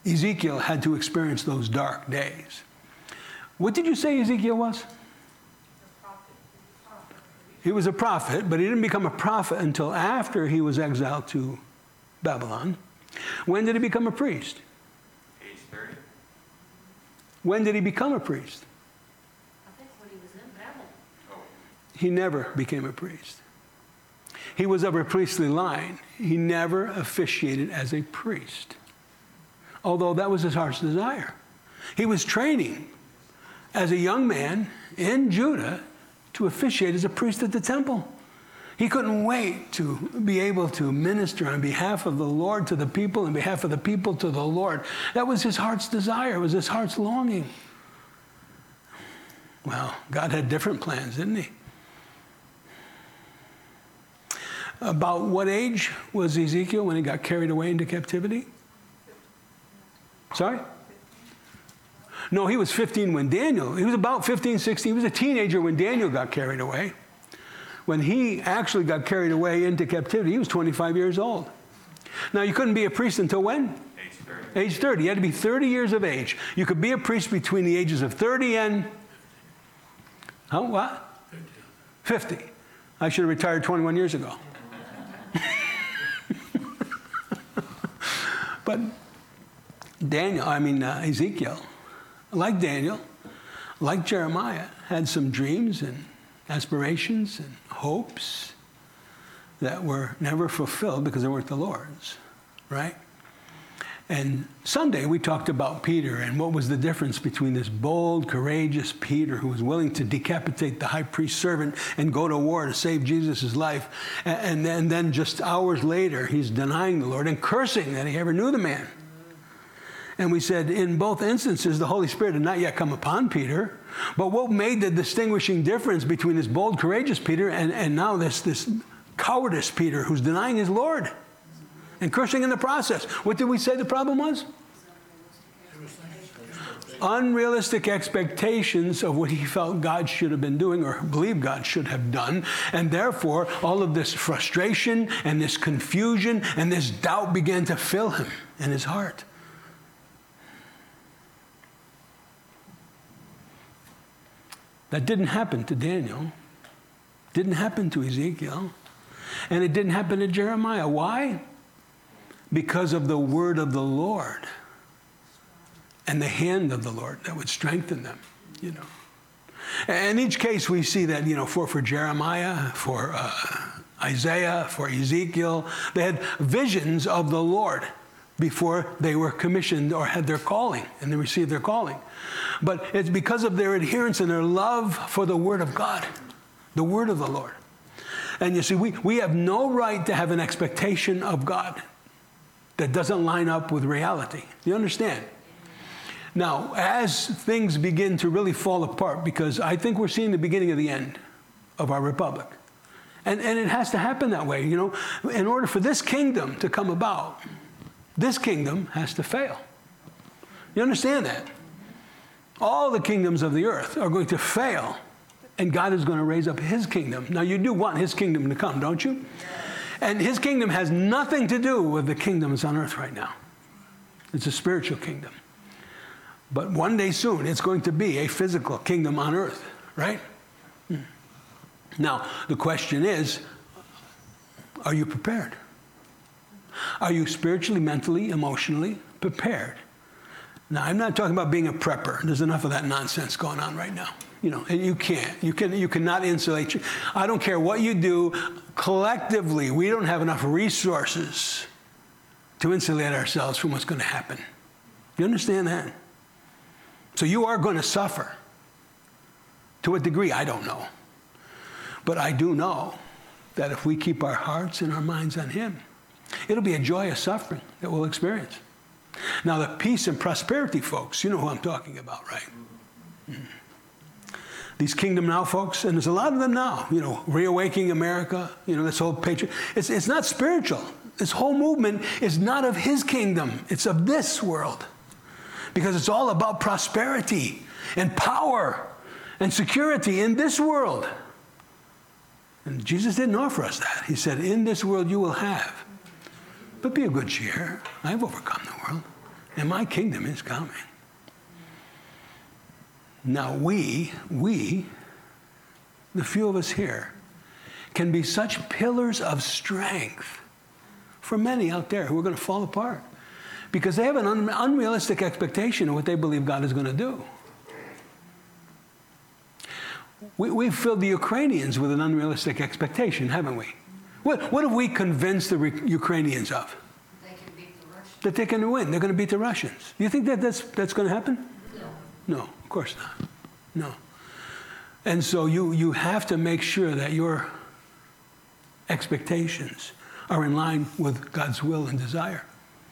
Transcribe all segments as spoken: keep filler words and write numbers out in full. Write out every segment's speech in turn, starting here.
Ezekiel had to experience those dark days. What did you say Ezekiel was? He was a prophet, but he didn't become a prophet until after he was exiled to Babylon. When did he become a priest? Age thirty. When did he become a priest? I think when he was in Babylon. Oh. He never became a priest. He was of a priestly line. He never officiated as a priest, although that was his heart's desire. He was training as a young man in Judah to officiate as a priest at the temple. He couldn't wait to be able to minister on behalf of the Lord to the people, on behalf of the people to the Lord. That was his heart's desire. It was his heart's longing. Well, God had different plans, didn't he? About what age was Ezekiel when he got carried away into captivity? Sorry? No, he was fifteen when Daniel, he was about fifteen, sixteen. He was a teenager when Daniel got carried away. When he actually got carried away into captivity, he was twenty-five years old. Now, you couldn't be a priest until when? Age thirty. Age thirty. You had to be thirty years of age. You could be a priest between the ages of thirty and, huh, what? fifty. I should have retired twenty-one years ago. But Daniel, I mean uh, Ezekiel, like Daniel, like Jeremiah, had some dreams and aspirations and hopes that were never fulfilled because they weren't the Lord's, right? And Sunday we talked about Peter and what was the difference between this bold, courageous Peter who was willing to decapitate the high priest's servant and go to war to save Jesus' life. And then, and then just hours later, he's denying the Lord and cursing that he ever knew the man. And we said in both instances, the Holy Spirit had not yet come upon Peter. But what made the distinguishing difference between this bold, courageous Peter and, and now this, this cowardice Peter who's denying his Lord and cursing in the process? What did we say the problem was? Unrealistic expectations of what he felt God should have been doing or believed God should have done. And therefore, all of this frustration and this confusion and this doubt began to fill him in his heart. That didn't happen to Daniel. Didn't happen to Ezekiel. And it didn't happen to Jeremiah. Why? Because of the word of the Lord and the hand of the Lord that would strengthen them, you know. And in each case we see that, you know, for, for Jeremiah, for uh, Isaiah, for Ezekiel, they had visions of the Lord before they were commissioned or had their calling and they received their calling. But it's because of their adherence and their love for the Word of God, the Word of the Lord. And you see, we, we have no right to have an expectation of God that doesn't line up with reality. You understand? Now, as things begin to really fall apart, because I think we're seeing the beginning of the end of our republic. And, and it has to happen that way, you know. In order for this kingdom to come about, this kingdom has to fail. You understand that? All the kingdoms of the earth are going to fail, and God is going to raise up his kingdom. Now, you do want his kingdom to come, don't you? And his kingdom has nothing to do with the kingdoms on earth right now. It's a spiritual kingdom. But one day soon, it's going to be a physical kingdom on earth, right? Hmm. Now, the question is, are you prepared? Are you spiritually, mentally, emotionally prepared? Now, I'm not talking about being a prepper. There's enough of that nonsense going on right now. You know, and you can't. You can, you cannot insulate. You. I don't care what you do. Collectively, we don't have enough resources to insulate ourselves from what's going to happen. You understand that? So you are going to suffer. To what degree, I don't know. But I do know that if we keep our hearts and our minds on him, it'll be a joyous suffering that we'll experience. Now, the peace and prosperity folks, you know who I'm talking about, right? Mm. These Kingdom Now folks, and there's a lot of them now, you know, Reawakening America, you know, this whole patriot. It's, it's not spiritual. This whole movement is not of his kingdom. It's of this world. Because it's all about prosperity and power and security in this world. And Jesus didn't offer us that. He said, in this world you will have. But be of good cheer. I've overcome the world. And my kingdom is coming. Now we, we, the few of us here, can be such pillars of strength for many out there who are going to fall apart because they have an un- unrealistic expectation of what they believe God is going to do. We, we've filled the Ukrainians with an unrealistic expectation, haven't we? What, what have we convinced the re- Ukrainians of? They can beat the Russians. That they can win. They're going to beat the Russians. Do you think that that's, that's going to happen? No. No, of course not. No. And so you, you have to make sure that your expectations are in line with God's will and desire.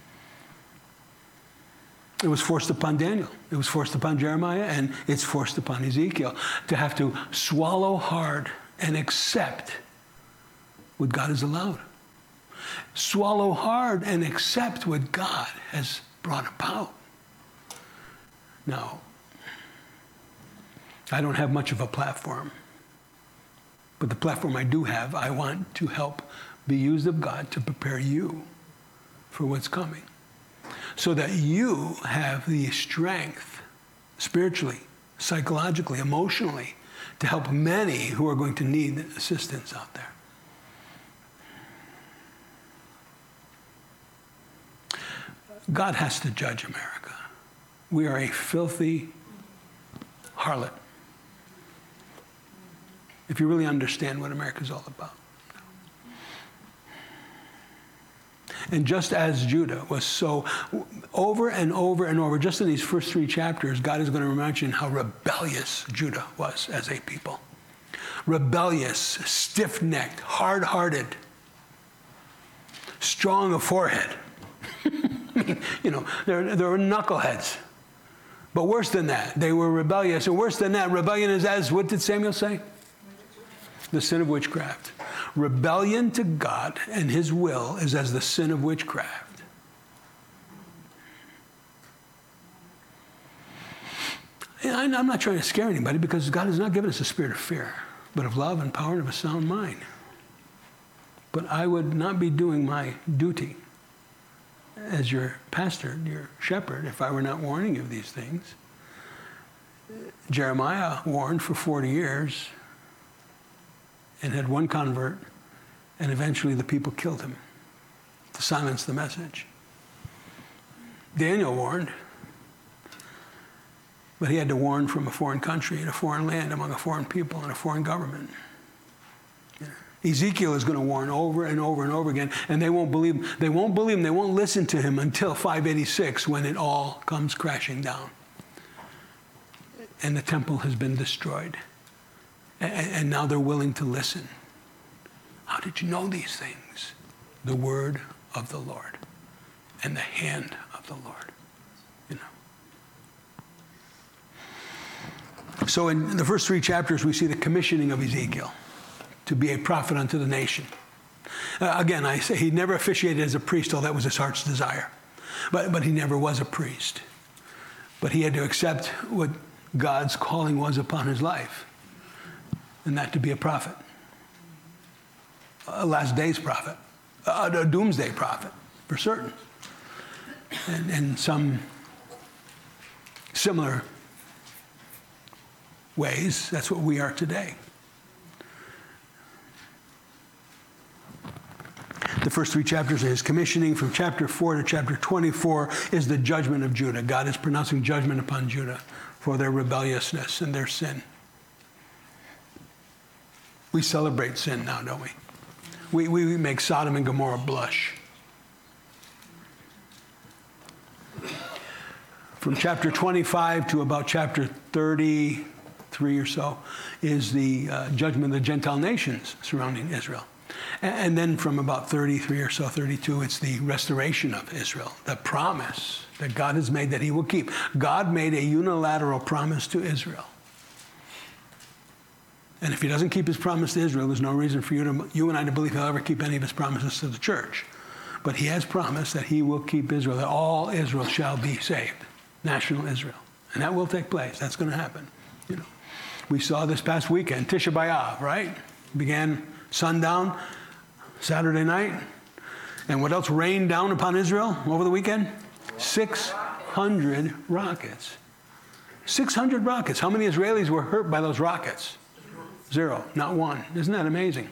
It was forced upon Daniel. It was forced upon Jeremiah, and it's forced upon Ezekiel to have to swallow hard and accept what God has allowed. Swallow hard and accept what God has brought about. Now, I don't have much of a platform, but the platform I do have, I want to help be used of God to prepare you for what's coming, so that you have the strength, spiritually, psychologically, emotionally, to help many who are going to need assistance out there. God has to judge America. We are a filthy harlot, if you really understand what America's all about. And just as Judah was so, over and over and over, just in these first three chapters, God is going to mention how rebellious Judah was as a people. Rebellious, stiff-necked, hard-hearted, strong of forehead. I mean, you know, they're, they're knuckleheads. But worse than that, they were rebellious. And worse than that, rebellion is as, what did Samuel say? The sin of witchcraft. Rebellion to God and his will is as the sin of witchcraft. And I'm not trying to scare anybody, because God has not given us a spirit of fear, but of love and power and of a sound mind. But I would not be doing my duty as your pastor, your shepherd, if I were not warning you of these things. Jeremiah warned for forty years and had one convert, and eventually the people killed him to silence the message. Daniel warned, but he had to warn from a foreign country, in a foreign land, among a foreign people, and a foreign government. Ezekiel is going to warn over and over and over again, and they won't believe, they won't believe him, they won't listen to him until five eighty-six, when it all comes crashing down. And the temple has been destroyed. And, and now they're willing to listen. How did you know these things? The word of the Lord and the hand of the Lord. You know. So in the first three chapters, we see the commissioning of Ezekiel to be a prophet unto the nation. Uh, again, I say he never officiated as a priest, although that was his heart's desire. But, but he never was a priest. But he had to accept what God's calling was upon his life, and that to be a prophet. A last days prophet. A, a doomsday prophet, for certain. And, and some similar ways, that's what we are today. The first three chapters are his commissioning. From chapter four to chapter twenty-four is the judgment of Judah. God is pronouncing judgment upon Judah for their rebelliousness and their sin. We celebrate sin now, don't we? We, we make Sodom and Gomorrah blush. From chapter twenty-five to about chapter thirty-three or so is the uh, judgment of the Gentile nations surrounding Israel. And then from about thirty-three or so, thirty-two, it's the restoration of Israel, the promise that God has made that he will keep. God made a unilateral promise to Israel. And if he doesn't keep his promise to Israel, there's no reason for you, to, you and I to believe he'll ever keep any of his promises to the church. But he has promised that he will keep Israel, that all Israel shall be saved, national Israel. And that will take place. That's going to happen. You know, we saw this past weekend, Tisha B'Av, right? Began sundown, Saturday night. And what else rained down upon Israel over the weekend? Six hundred rockets. six hundred rockets. How many Israelis were hurt by those rockets? Zero. Not one. Isn't that amazing?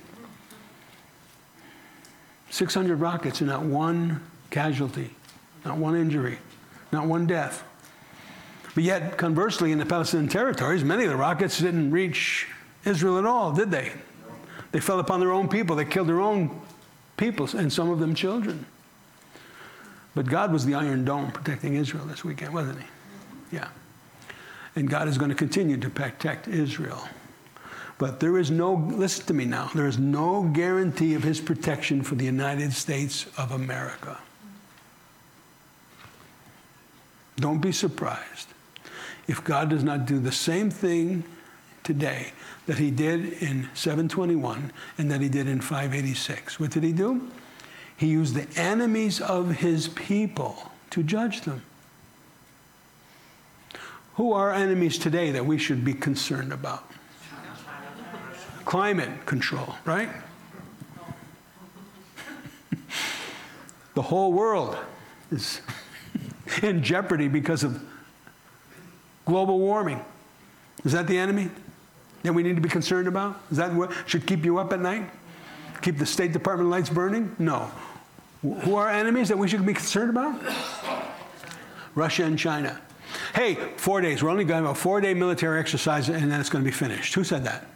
six hundred rockets and not one casualty, not one injury, not one death. But yet, conversely, in the Palestinian territories, many of the rockets didn't reach Israel at all, did they? They fell upon their own people. They killed their own people, and some of them children. But God was the Iron Dome protecting Israel this weekend, wasn't he? Yeah. And God is going to continue to protect Israel. But there is no, listen to me now, there is no guarantee of his protection for the United States of America. Don't be surprised if God does not do the same thing today that he did in seven twenty-one and that he did in five eighty-six. What did he do? He used the enemies of his people to judge them. Who are enemies today that we should be concerned about? Climate control, right? The whole world is in jeopardy because of global warming. Is that the enemy that we need to be concerned about? Is that what should keep you up at night? Keep the State Department lights burning? No. Who are enemies that we should be concerned about? Russia and China. Hey, four days. We're only going to have a four-day military exercise and then it's going to be finished. Who said that?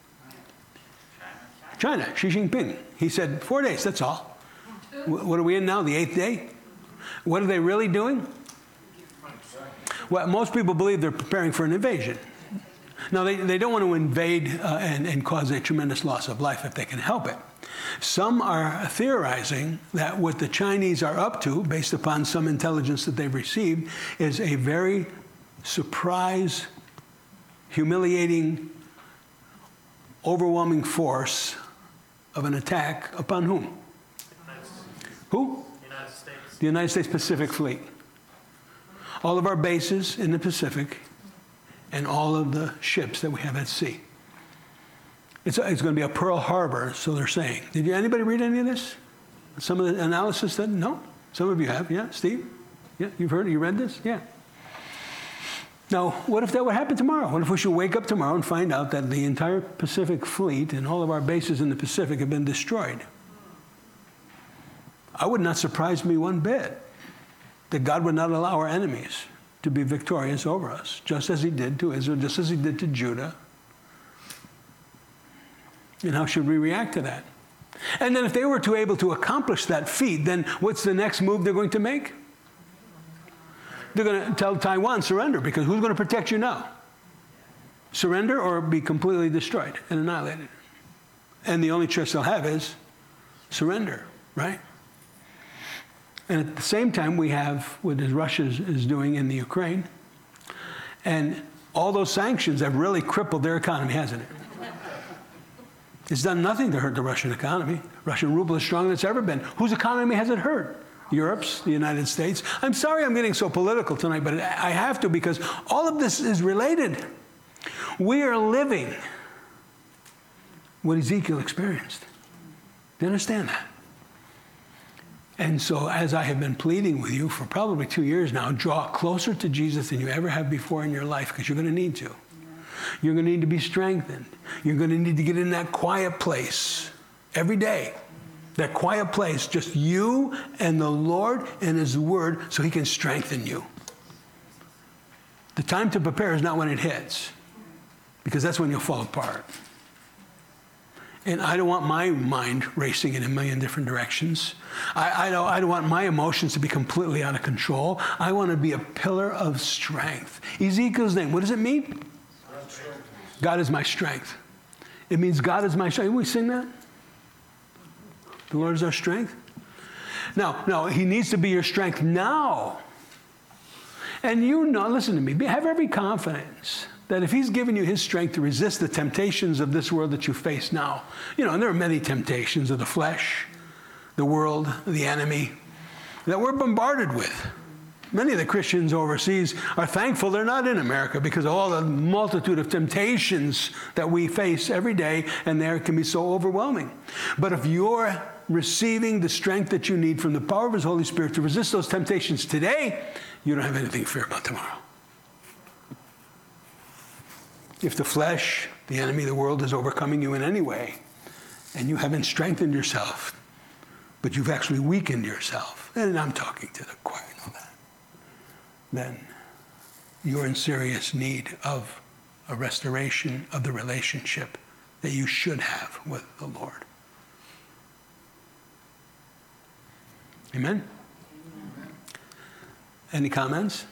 China, Xi Jinping. He said, four days, that's all. What are we in now, the eighth day? What are they really doing? Well, most people believe they're preparing for an invasion. Now, they, they don't want to invade uh, and, and cause a tremendous loss of life if they can help it. Some are theorizing that what the Chinese are up to, based upon some intelligence that they've received, is a very surprise, humiliating, overwhelming force of an attack upon whom? Who? The United States. The United States Pacific Fleet. All of our bases in the Pacific and all of the ships that we have at sea. It's, it's going to be a Pearl Harbor, so they're saying. Did you, anybody read any of this? Some of the analysis that, no? Some of you have, yeah? Steve? Yeah, you've heard, you read this? Yeah. Now, what if that would happen tomorrow? What if we should wake up tomorrow and find out that the entire Pacific Fleet and all of our bases in the Pacific have been destroyed? I would not surprise me one bit that God would not allow our enemies to be victorious over us, just as he did to Israel, just as he did to Judah. And how should we react to that? And then if they were to able to accomplish that feat, then what's the next move they're going to make? They're going to tell Taiwan, surrender, because who's going to protect you now? Surrender or be completely destroyed and annihilated. And the only choice they'll have is surrender, right? And at the same time, we have what Russia is doing in the Ukraine. And all those sanctions have really crippled their economy, hasn't it? It's done nothing to hurt the Russian economy. Russian ruble is stronger than it's ever been. Whose economy has it hurt? Europe's, the United States. I'm sorry I'm getting so political tonight, but I have to because all of this is related. We are living what Ezekiel experienced. Do you understand that? And so as I have been pleading with you for probably two years now, draw closer to Jesus than you ever have before in your life because you're going to need to. You're going to need to be strengthened. You're going to need to get in that quiet place every day. That quiet place, just you and the Lord and his word so he can strengthen you. The time to prepare is not when it hits, because that's when you'll fall apart. And I don't want my mind racing in a million different directions. I, I, don't, I don't want my emotions to be completely out of control. I want to be a pillar of strength. Ezekiel's name, what does it mean? God is my strength. It means God is my strength. Can we sing that? The Lord is our strength. Now, no, he needs to be your strength now. And you know, listen to me, have every confidence that if he's given you his strength to resist the temptations of this world that you face now, you know, and there are many temptations of the flesh, the world, the enemy, that we're bombarded with. Many of the Christians overseas are thankful they're not in America because of all the multitude of temptations that we face every day, and there can be so overwhelming. But if you're receiving the strength that you need from the power of his Holy Spirit to resist those temptations today, you don't have anything to fear about tomorrow. If the flesh, the enemy of the world, is overcoming you in any way, and you haven't strengthened yourself, but you've actually weakened yourself, and I'm talking to the choir and all that, then you're in serious need of a restoration of the relationship that you should have with the Lord. Amen? Amen. Any comments?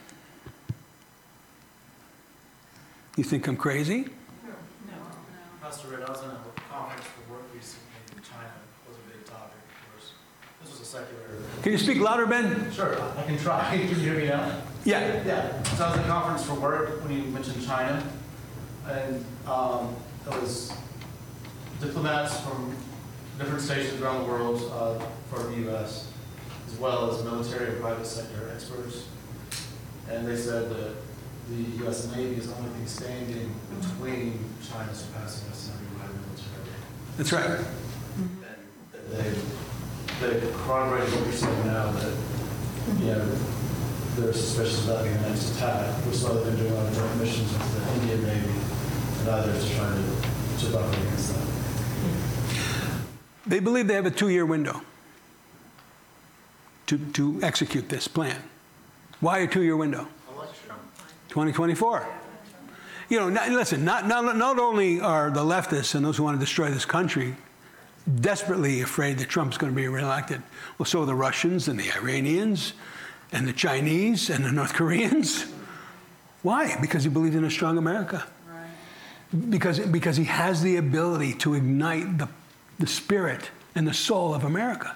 You think I'm crazy? Pastor Red, I was in a conference for work recently in China. It was a big topic, of course. This was a secular... Can you speak louder, Ben? Sure, I can try. Can you hear me now? Yeah. Yeah. So I was in a conference for work when you mentioned China. And um, it was diplomats from different stations around the world uh, for the U S, as well as military and private sector experts. And they said that the U S Navy is the only thing standing between China surpassing us in every military. That's right. And that they, they corroborated what you're saying now, that, you know, they're suspicious about being the next attack, which is why they've been doing a lot of joint missions with the Indian Navy and others to try to, to buckle against that. They believe they have a two-year window to, to execute this plan. Why a two-year window? twenty twenty-four. You know, not, listen, not, not, not only are the leftists and those who want to destroy this country desperately afraid that Trump's going to be reelected, well, so are the Russians and the Iranians and the Chinese and the North Koreans. Why? Because he believed in a strong America. Right. Because, because he has the ability to ignite the, the spirit and the soul of America.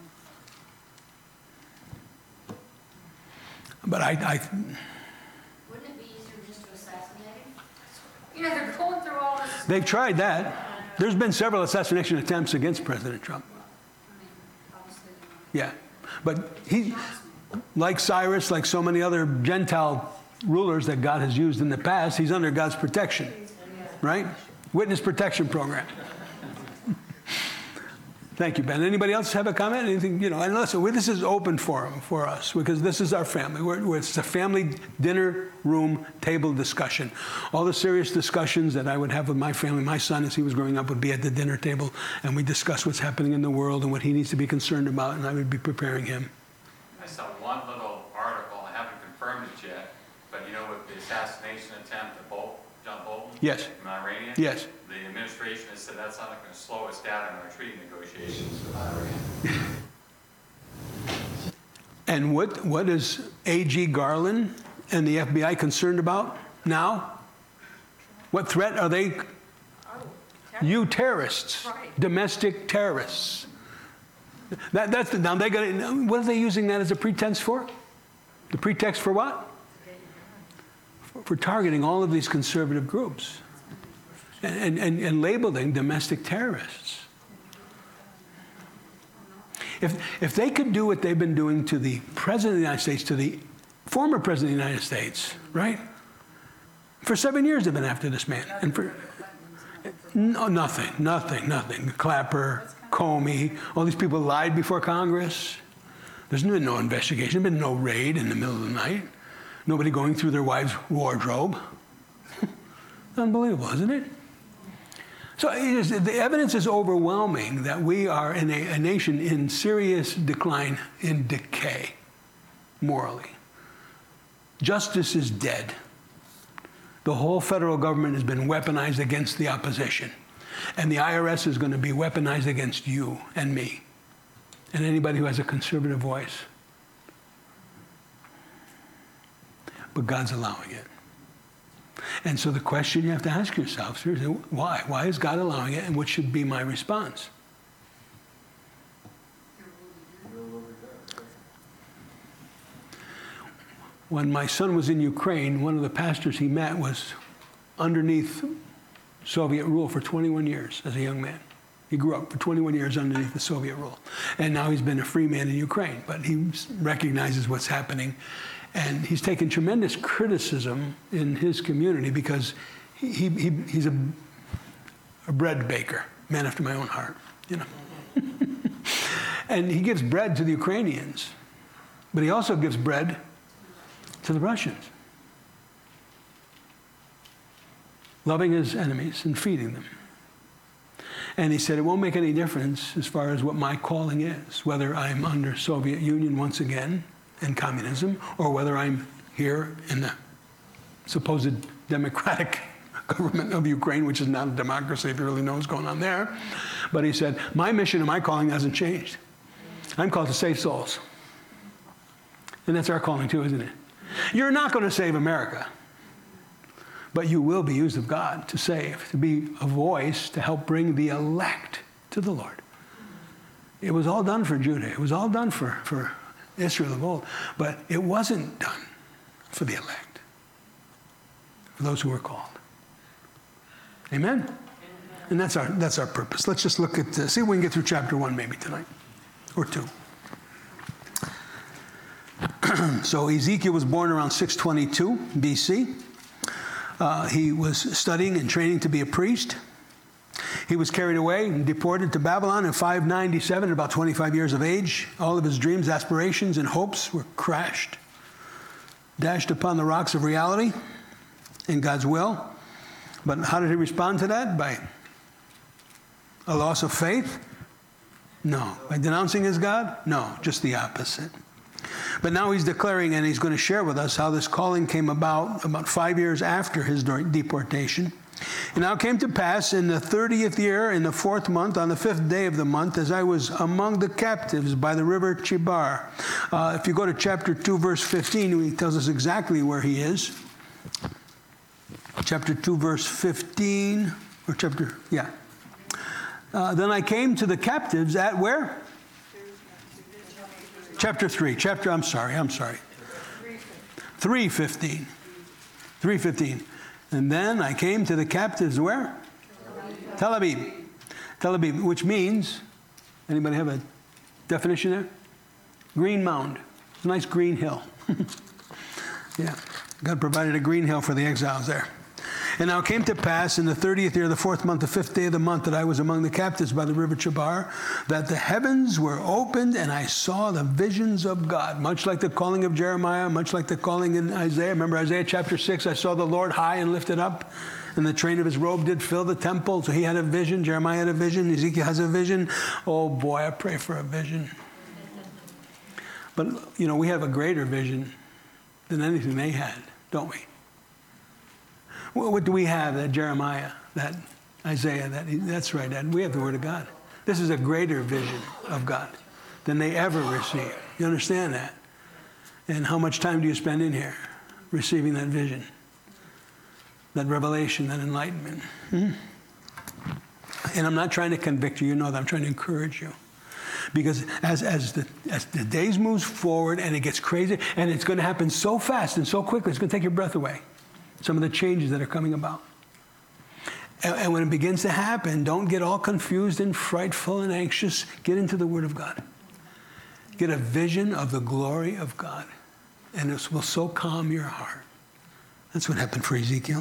Yeah. But I... I Wouldn't it be easier just to assassinate him? You know, they're going through all this. They've tried that. There's been several assassination attempts against President Trump. I mean, obviously. Yeah. But he, like Cyrus, like so many other Gentile rulers that God has used in the past, he's under God's protection, right? Witness protection program. Thank you, Ben. Anybody else have a comment? Anything, you know, and listen, we, this is open forum for us because this is our family. We're, we're, it's a family dinner room table discussion. All the serious discussions that I would have with my family, my son as he was growing up would be at the dinner table and we discuss what's happening in the world and what he needs to be concerned about, and I would be preparing him. I saw one little article, I haven't confirmed it yet, but you know, with the assassination attempt of Bol- John Bolton? Yes. An Iranian? Yes. The administration has said that's not going to slow us down in our treaty negotiations with Iran. And what, what is A G Garland and the F B I concerned about now? What threat are they? You terrorists, domestic terrorists. That, that's the, now they got. What are they using that as a pretense for? The pretext for what? For, for targeting all of these conservative groups and, and, and labeling domestic terrorists. If, if they could do what they've been doing to the President of the United States, to the former President of the United States, right? For seven years they've been after this man. And for no, nothing, nothing, nothing. Clapper, Comey, all these people lied before Congress. There's been no investigation. There's been no raid in the middle of the night. Nobody going through their wife's wardrobe. Unbelievable, isn't it? So it is, the evidence is overwhelming that we are in a, a nation in serious decline, in decay, morally. Justice is dead. The whole federal government has been weaponized against the opposition. And the I R S is going to be weaponized against you and me and anybody who has a conservative voice. But God's allowing it. And so the question you have to ask yourself, seriously, why? Why is God allowing it, and what should be my response? When my son was in Ukraine, one of the pastors he met was underneath Soviet rule for twenty-one years as a young man. He grew up for twenty-one years underneath the Soviet rule. And now he's been a free man in Ukraine, but he recognizes what's happening. And he's taken tremendous criticism in his community because he, he, he, he's a, a bread baker, man after my own heart, you know. And he gives bread to the Ukrainians, but he also gives bread to the Russians. Loving his enemies and feeding them. And he said, it won't make any difference as far as what my calling is, whether I'm under Soviet Union once again and communism, or whether I'm here in the supposed democratic government of Ukraine, which is not a democracy if you really know what's going on there. But he said, my mission and my calling hasn't changed. I'm called to save souls. And that's our calling too, isn't it? You're not going to save America. But you will be used of God to save, to be a voice to help bring the elect to the Lord. It was all done for Judah. It was all done for, for Israel of old. But it wasn't done for the elect, for those who were called. Amen? Amen. And that's our, that's our purpose. Let's just look at, uh, see if we can get through chapter one maybe tonight, or two. So Ezekiel was born around six twenty-two B C. Uh, he was studying and training to be a priest. He was carried away and deported to Babylon in five ninety-seven at about twenty-five years of age. All of his dreams, aspirations, and hopes were crashed, dashed upon the rocks of reality in God's will. But how did he respond to that? By a loss of faith? No. By denouncing his God? No, just the opposite. But now he's declaring, and he's going to share with us how this calling came about about five years after his deportation. And now it came to pass in the thirtieth year, in the fourth month, on the fifth day of the month, as I was among the captives by the river Chebar. Uh, if you go to chapter two, verse fifteen, he tells us exactly where he is. Chapter two, verse fifteen, or chapter, yeah. Uh, then I came to the captives at where? Chapter three, chapter, I'm sorry, I'm sorry. three fifteen. three fifteen. And then I came to the captives where? Tel Aviv. Tel Aviv, which means, anybody have a definition there? Green mound. It's a nice green hill. Yeah, God provided a green hill for the exiles there. And now it came to pass in the thirtieth year of the fourth month, the fifth day of the month, that I was among the captives by the river Chebar, that the heavens were opened, and I saw the visions of God. Much like the calling of Jeremiah, much like the calling in Isaiah. Remember Isaiah chapter six, I saw the Lord high and lifted up, and the train of his robe did fill the temple. So he had a vision, Jeremiah had a vision, Ezekiel has a vision. Oh boy, I pray for a vision. But, you know, we have a greater vision than anything they had, don't we? What do we have that Jeremiah, that Isaiah, that that's right, Ed, we have the Word of God. This is a greater vision of God than they ever received. You understand that? And how much time do you spend in here receiving that vision, that revelation, that enlightenment? Hmm? And I'm not trying to convict you. You know that. I'm trying to encourage you. Because as, as, the, as the days moves forward and it gets crazy, and it's going to happen so fast and so quickly, it's going to take your breath away. Some of the changes that are coming about. And, and when it begins to happen, don't get all confused and frightful and anxious. Get into the Word of God. Get a vision of the glory of God. And it will so calm your heart. That's what happened for Ezekiel.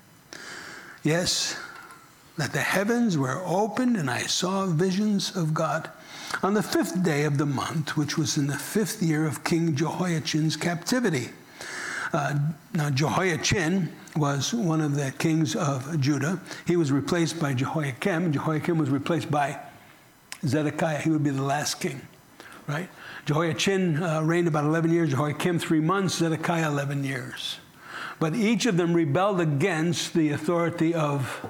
Yes, that the heavens were opened and I saw visions of God. On the fifth day of the month, which was in the fifth year of King Jehoiachin's captivity. Uh, now, Jehoiachin was one of the kings of Judah. He was replaced by Jehoiakim. Jehoiakim was replaced by Zedekiah. He would be the last king, right? Jehoiachin uh, reigned about eleven years. Jehoiakim, three months. Zedekiah, eleven years. But each of them rebelled against the authority of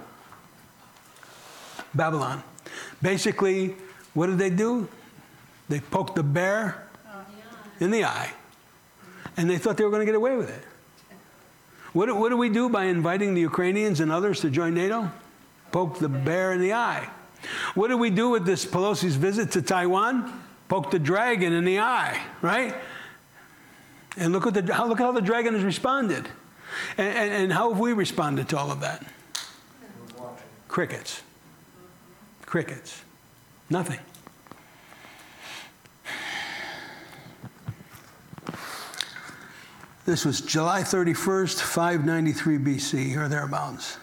Babylon. Basically, what did they do? They poked the bear in the eye. And they thought they were going to get away with it. What do, what do we do by inviting the Ukrainians and others to join NATO? Poke the bear in the eye. What do we do with this Pelosi's visit to Taiwan? Poke the dragon in the eye, right? And look at, the, how, look how the dragon has responded. And, and, and how have we responded to all of that? Crickets. Crickets. Nothing. This was July thirty-first, five ninety-three B C, or thereabouts.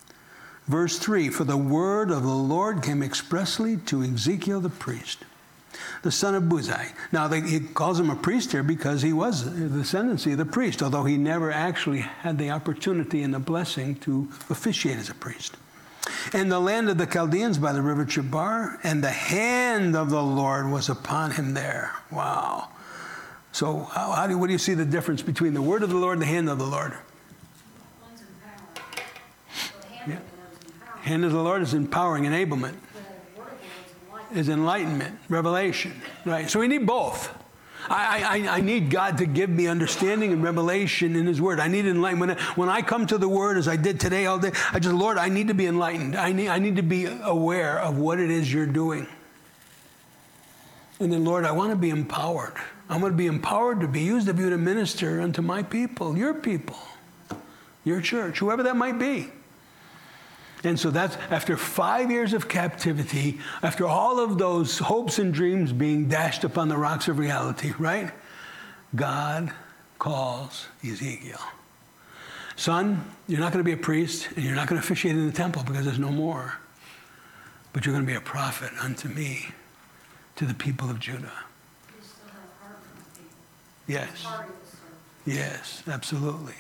Verse three, for the word of the Lord came expressly to Ezekiel the priest. the son of Buzai. Now, they, he calls him a priest here because he was the descendancy of the priest, although he never actually had the opportunity and the blessing to officiate as a priest. In the land of the Chaldeans by the river Chebar, and the hand of the Lord was upon him there. Wow. So how, how do, what do you see the difference between the word of the Lord and the hand of the Lord? One's empowering. So the hand Yeah. of the Lord is empowering. Hand of the Lord is empowering, enablement. The word of the Lord is enlightening. Is enlightenment, revelation, right? So we need both. I, I, I need God to give me understanding and revelation in His Word. I need enlightenment. When I come to the Word, as I did today all day, I just, Lord, I need to be enlightened. I need, I need to be aware of what it is you're doing. And then, Lord, I want to be empowered. I want to be empowered to be used of you to minister unto my people, your people, your church, whoever that might be. And so that's after five years of captivity, after all of those hopes and dreams being dashed upon the rocks of reality, right? God calls Ezekiel. Son, you're not going to be a priest, and you're not going to officiate in the temple because there's no more. But you're going to be a prophet unto me, to the people of Judah. You still have a heart for the people. Yes. Heart of the servant. Yes, absolutely.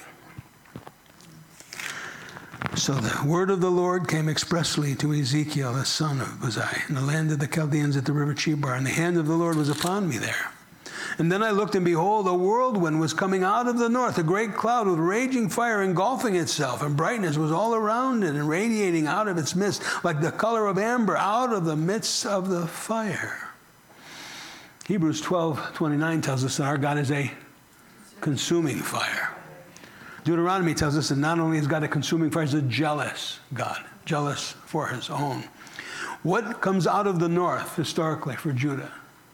So the word of the Lord came expressly to Ezekiel, the son of Buzai, in the land of the Chaldeans at the river Chebar, and the hand of the Lord was upon me there. And then I looked, and behold, a whirlwind was coming out of the north, a great cloud with raging fire engulfing itself, and brightness was all around it, and radiating out of its midst, like the color of amber, out of the midst of the fire. Hebrews twelve twenty-nine tells us that our God is a consuming fire. Deuteronomy tells us that not only is God a consuming fire, he's a jealous God, jealous for his own. What comes out of the north historically for Judah?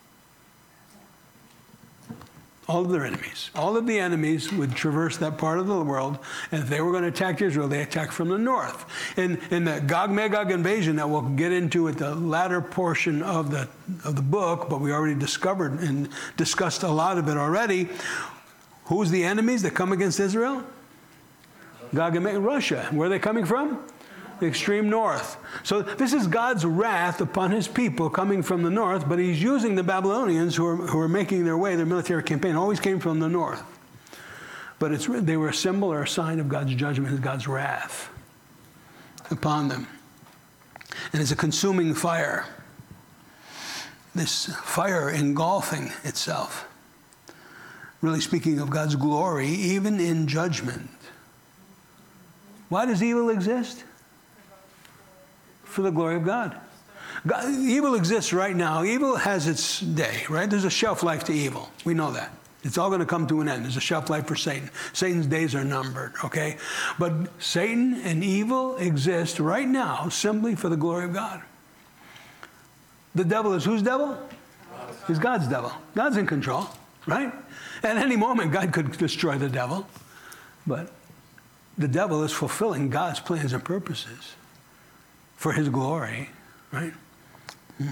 All of their enemies. All of the enemies would traverse that part of the world, and if they were going to attack Israel, they attacked from the north. In, in the Gog-Magog invasion that we'll get into at the latter portion of the, of the book, but we already discovered and discussed a lot of it already, who's the enemies that come against Israel? Gog and Magog, Russia. Where are they coming from? The extreme north. So this is God's wrath upon his people coming from the north, but he's using the Babylonians who are, who are making their way, their military campaign always came from the north. But it's, they were a symbol or a sign of God's judgment and God's wrath upon them. And it's a consuming fire. This fire engulfing itself. Really speaking of God's glory, even in judgment. Why does evil exist? For the glory of God. God. Evil exists right now. Evil has its day, right? There's a shelf life to evil. We know that. It's all going to come to an end. There's a shelf life for Satan. Satan's days are numbered, okay? But Satan and evil exist right now simply for the glory of God. The devil is whose devil? Is God's devil. God's in control, right? At any moment, God could destroy the devil. But the devil is fulfilling God's plans and purposes for his glory, right? Hmm.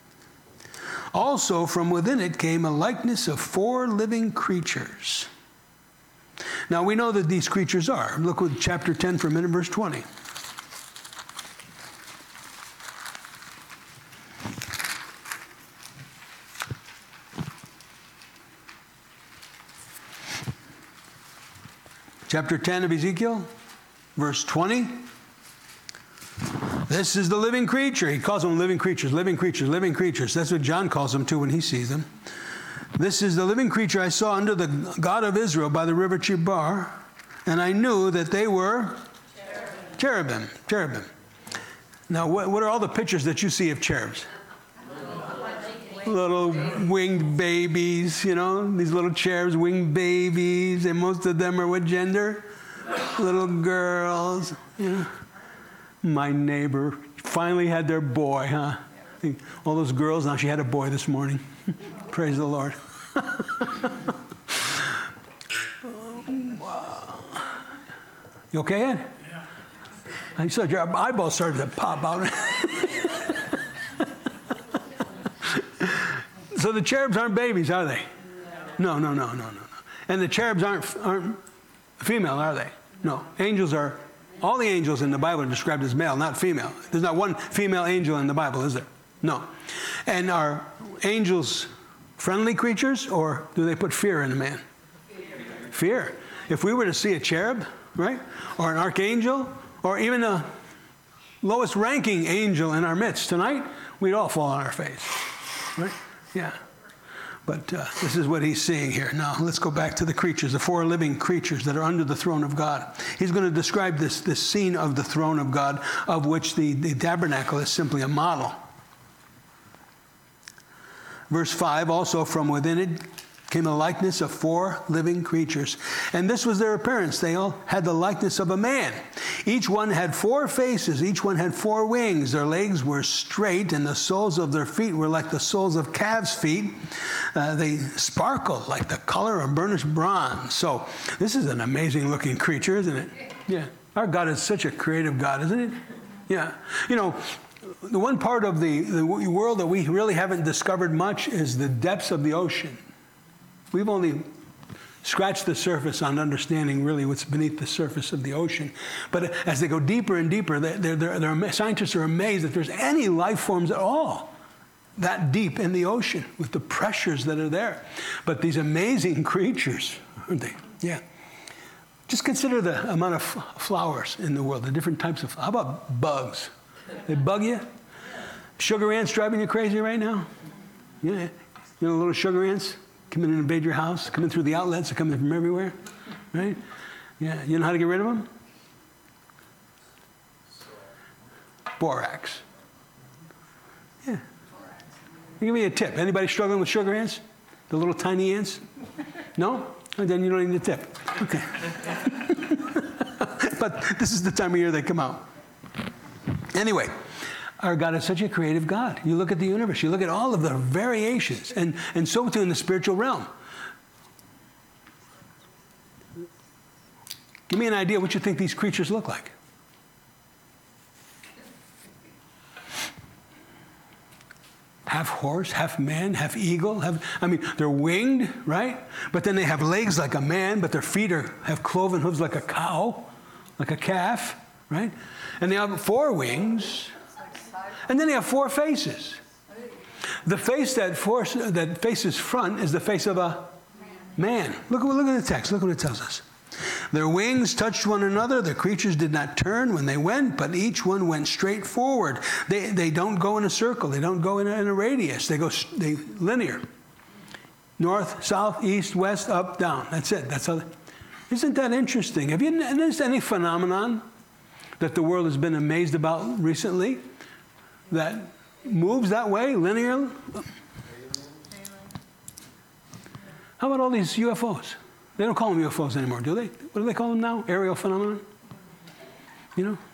Also, from within it came a likeness of four living creatures. Now, we know that these creatures are. Look at chapter ten for a minute, verse twenty. Chapter ten of Ezekiel, verse twenty. This is the living creature. He calls them living creatures, living creatures, living creatures. That's what John calls them too when he sees them. This is the living creature I saw under the God of Israel by the river Chebar, and I knew that they were cherubim. Cherubim. cherubim. Now, what, what are all the pictures that you see of cherubs? Little winged babies, you know, these little cherubs, winged babies, and most of them are what gender? Little girls, you know. My neighbor finally had their boy, huh? All those girls, now she had a boy this morning. Praise the Lord. Wow. You okay, Ed? Yeah. I saw your eyeballs started to pop out. So the cherubs aren't babies, are they? No, no, no, no, no, no. And the cherubs aren't, aren't female, are they? No. Angels are, all the angels in the Bible are described as male, not female. There's not one female angel in the Bible, is there? No. And are angels friendly creatures, or do they put fear in a man? Fear. If we were to see a cherub, right, or an archangel, or even a lowest ranking angel in our midst tonight, we'd all fall on our face, right? Yeah. But uh, this is what he's seeing here. Now, let's go back to the creatures, the four living creatures that are under the throne of God. He's going to describe this, this scene of the throne of God, of which the, the tabernacle is simply a model. Verse five, also from within it came a likeness of four living creatures. And this was their appearance. They all had the likeness of a man. Each one had four faces. Each one had four wings. Their legs were straight, and the soles of their feet were like the soles of calves' feet. Uh, they sparkled like the color of burnished bronze. So this is an amazing looking creature, isn't it? Yeah. Our God is such a creative God, isn't it? Yeah. You know, the one part of the, the world that we really haven't discovered much is the depths of the ocean. We've only scratched the surface on understanding really what's beneath the surface of the ocean. But as they go deeper and deeper, they're, they're, they're, scientists are amazed that there's any life forms at all that deep in the ocean with the pressures that are there. But these amazing creatures, aren't they? Yeah. Just consider the amount of flowers in the world, the different types of, how about bugs? They bug you? Sugar ants driving you crazy right now? Yeah. You know, little sugar ants? Come in and invade your house, come in through the outlets, they come in from everywhere, right? Yeah, you know how to get rid of them? Borax. Yeah. Give me a tip. Anybody struggling with sugar ants? The little tiny ants? No? Oh, then you don't need a tip. Okay. But this is the time of year they come out. Anyway. Our God is such a creative God. You look at the universe, you look at all of the variations, and, and so too in the spiritual realm. Give me an idea what you think these creatures look like. Half horse, half man, half eagle. Half, I mean, they're winged, right? But then they have legs like a man, but their feet are, have cloven hooves like a cow, like a calf, right? And they have four wings. And then they have four faces. The face that, force, that faces front is the face of a man. Look, look at the text. Look what it tells us. Their wings touched one another. The creatures did not turn when they went, but each one went straight forward. They, they don't go in a circle. They don't go in a, in a radius. They go they, linear. North, south, east, west, up, down. That's it. That's how. They, isn't that interesting? Have you noticed any phenomenon that the world has been amazed about recently? That moves that way, linear? How about all these U F Os? They don't call them U F Os anymore, do they? What do they call them now? Aerial phenomenon? You know?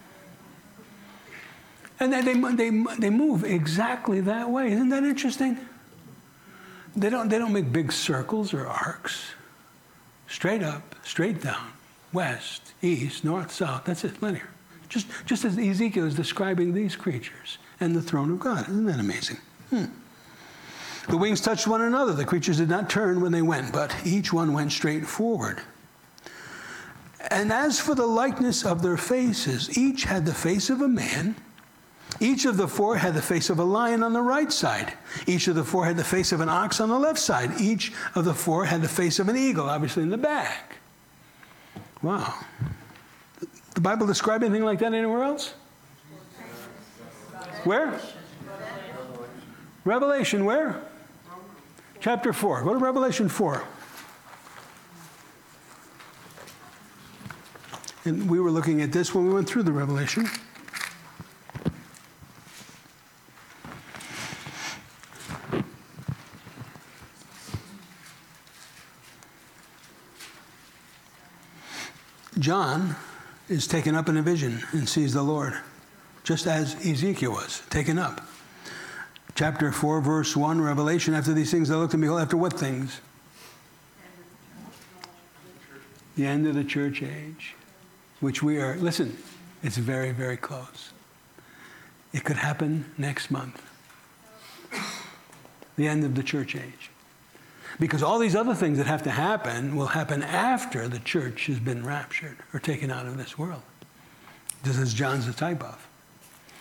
And they, they, they, they move exactly that way. Isn't that interesting? They don't, they don't make big circles or arcs. Straight up, straight down, west, east, north, south. That's it, linear. Just, just as Ezekiel is describing these creatures and the throne of God. Isn't that amazing? Hmm. The wings touched one another. The creatures did not turn when they went, but each one went straight forward. And as for the likeness of their faces, each had the face of a man. Each of the four had the face of a lion on the right side. Each of the four had the face of an ox on the left side. Each of the four had the face of an eagle, obviously in the back. Wow. The Bible describe anything like that anywhere else? Where? Revelation, where? Chapter four. Go to Revelation four. And we were looking at this when we went through the Revelation. John is taken up in a vision and sees the Lord, just as Ezekiel was taken up. Chapter four, verse one, Revelation, after these things I looked and behold, after what things? The end of the church age, which we are, listen, it's very, very close. It could happen next month. The end of the church age. Because all these other things that have to happen will happen after the church has been raptured or taken out of this world. This is John's a type of.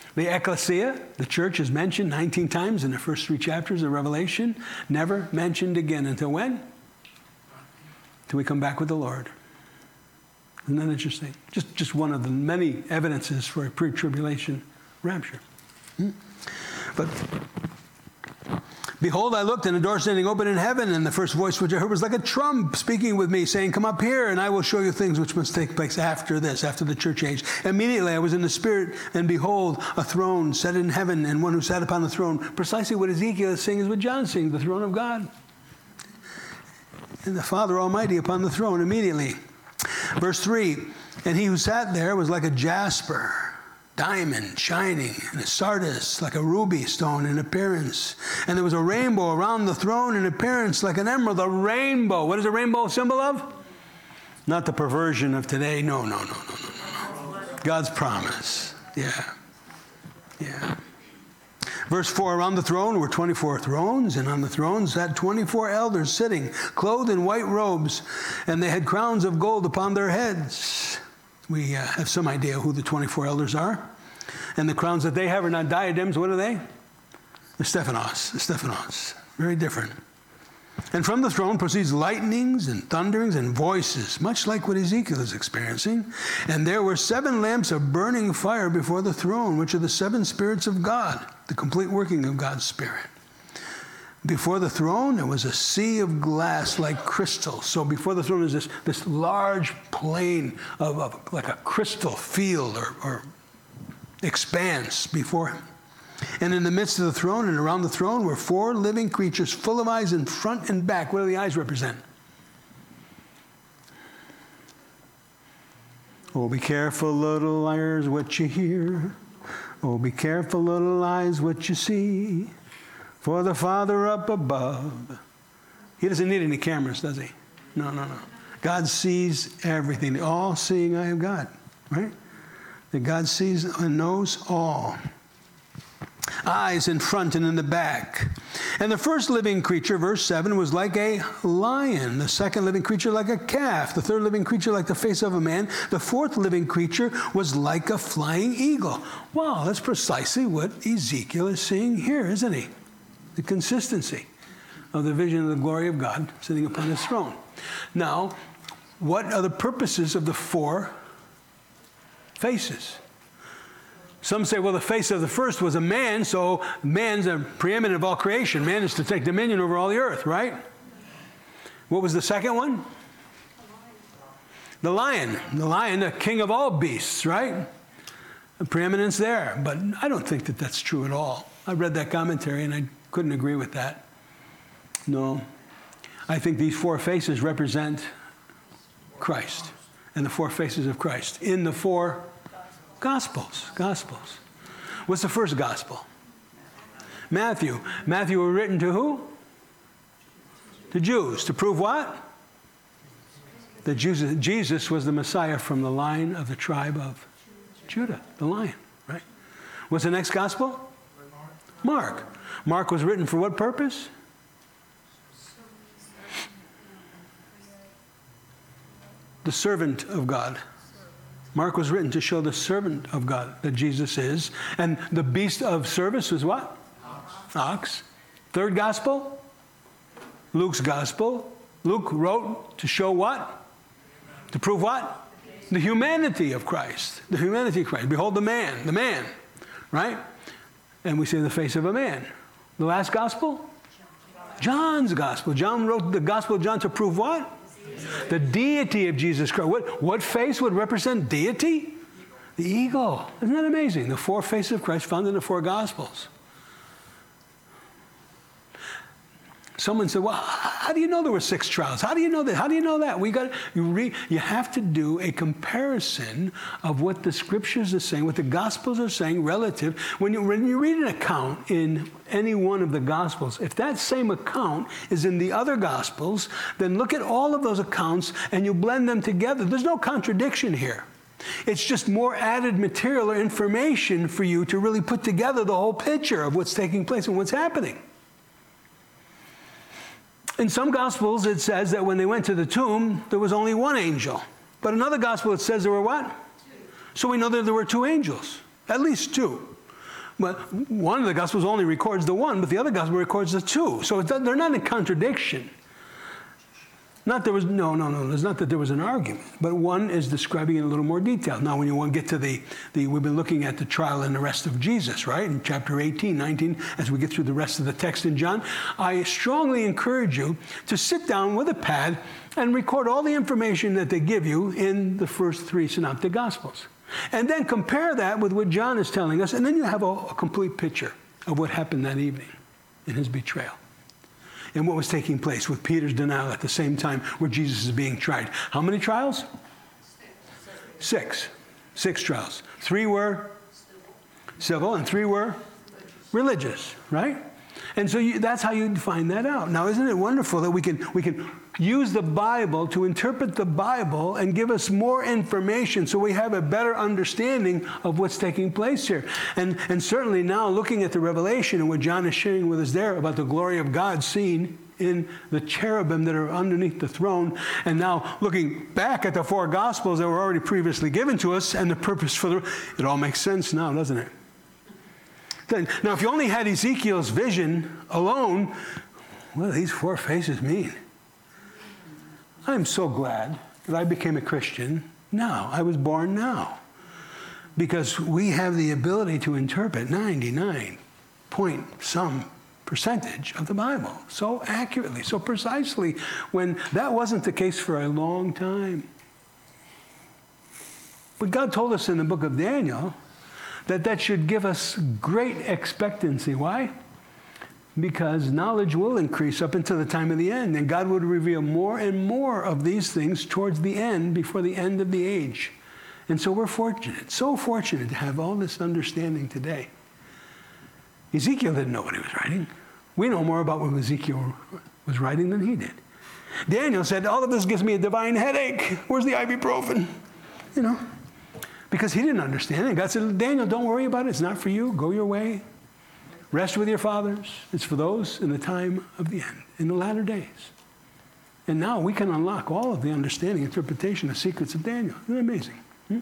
The ecclesia, the church, is mentioned nineteen times in the first three chapters of Revelation. Never mentioned again until when? Till we come back with the Lord. Isn't that interesting? Just, just one of the many evidences for a pre-tribulation rapture. Hmm? But behold, I looked, and a door standing open in heaven, and the first voice which I heard was like a trump speaking with me, saying, come up here, and I will show you things which must take place after this, after the church age. Immediately I was in the Spirit, and behold, a throne set in heaven, and one who sat upon the throne. Precisely what Ezekiel is saying is what John is saying, the throne of God. And the Father Almighty upon the throne immediately. Verse three, and he who sat there was like a jasper, diamond shining, and a sardis like a ruby stone in appearance. And there was a rainbow around the throne in appearance like an emerald. A rainbow. What is a rainbow a symbol of? Not the perversion of today. No, no, no, no, no, no, no. God's promise. Yeah. Yeah. Verse four, around the throne were twenty-four thrones, and on the thrones sat twenty-four elders sitting, clothed in white robes, and they had crowns of gold upon their heads. We uh, have some idea who the twenty-four elders are. And the crowns that they have are not diadems. What are they? The Stephanos. The Stephanos. Very different. And from the throne proceeds lightnings and thunderings and voices, much like what Ezekiel is experiencing. And there were seven lamps of burning fire before the throne, which are the seven spirits of God, the complete working of God's Spirit. Before the throne, there was a sea of glass like crystal. So before the throne is this, this large plain of, of like a crystal field or, or expanse before him. And in the midst of the throne and around the throne were four living creatures full of eyes in front and back. What do the eyes represent? Oh, be careful, little ears, what you hear. Oh, be careful, little eyes, what you see. For the Father up above. He doesn't need any cameras, does he? No, no, no. God sees everything. The all-seeing eye of God, right? That God sees and knows all. Eyes in front and in the back. And the first living creature, verse seven, was like a lion. The second living creature like a calf. The third living creature like the face of a man. The fourth living creature was like a flying eagle. Wow, that's precisely what Ezekiel is seeing here, isn't he? The consistency of the vision of the glory of God sitting upon his throne. Now, what are the purposes of the four faces? Some say, well, the face of the first was a man, so man's a preeminent of all creation. Man is to take dominion over all the earth, right? What was the second one? The lion. The lion, the king of all beasts, right? The preeminence there. But I don't think that that's true at all. I read that commentary and I couldn't agree with that. No. I think these four faces represent Christ and the four faces of Christ in the four Gospels. Gospels. What's the first gospel? Matthew. Matthew were written to who? To Jews. To prove what? That Jesus was the Messiah from the line of the tribe of Judah, the lion, right? What's the next gospel? Mark. Mark was written for what purpose? The servant of God. Mark was written to show the servant of God that Jesus is. And the beast of service was what? Ox. Ox. Third gospel? Luke's gospel. Luke wrote to show what? To prove what? The humanity of Christ. The humanity of Christ. Behold the man. The man. Right? And we see the face of a man. The last gospel? John's gospel. John wrote the gospel of John to prove what? The deity of Jesus Christ. What, what face would represent deity? The eagle. Isn't that amazing? The four faces of Christ found in the four Gospels. Someone said, well, how do you know there were six trials? How do you know that? How do you know that? We got you read, you have to do a comparison of what the Scriptures are saying, what the Gospels are saying relative. When you, when you read an account in any one of the Gospels, if that same account is in the other Gospels, then look at all of those accounts and you blend them together. There's no contradiction here. It's just more added material or information for you to really put together the whole picture of what's taking place and what's happening. In some Gospels, it says that when they went to the tomb, there was only one angel. But in another Gospel, it says there were what? Two. So we know that there were two angels, at least two. But one of the Gospels only records the one, but the other Gospel records the two. So it, they're not in contradiction. Not there was, no, no, no, it's not that there was an argument, but one is describing in a little more detail. Now, when you want to get to the, the, we've been looking at the trial and arrest of Jesus, right? In chapter eighteen, nineteen, as we get through the rest of the text in John, I strongly encourage you to sit down with a pad and record all the information that they give you in the first three synoptic Gospels. And then compare that with what John is telling us, and then you have a, a complete picture of what happened that evening in his betrayal. And what was taking place with Peter's denial at the same time where Jesus is being tried. How many trials? Six. Six trials. Three were civil and three were religious, right? And so you, that's how you find that out. Now, isn't it wonderful that we can, we can use the Bible to interpret the Bible and give us more information so we have a better understanding of what's taking place here. And, and certainly now, looking at the Revelation and what John is sharing with us there about the glory of God seen in the cherubim that are underneath the throne, and now looking back at the four Gospels that were already previously given to us and the purpose for the, it all makes sense now, doesn't it? Now, if you only had Ezekiel's vision alone, what do these four faces mean? I'm so glad that I became a Christian now. I was born now. Because we have the ability to interpret ninety-nine point some percentage of the Bible so accurately, so precisely, when that wasn't the case for a long time. But God told us in the book of Daniel that that should give us great expectancy. Why? Because knowledge will increase up until the time of the end, and God would reveal more and more of these things towards the end, before the end of the age. And so we're fortunate, so fortunate to have all this understanding today. Ezekiel didn't know what he was writing. We know more about what Ezekiel was writing than he did. Daniel said, all of this gives me a divine headache. Where's the ibuprofen? You know, because he didn't understand it. God said, Daniel, don't worry about it. It's not for you. Go your way. Rest with your fathers. It's for those in the time of the end, in the latter days. And now we can unlock all of the understanding, interpretation, the secrets of Daniel. Isn't that amazing? Hmm?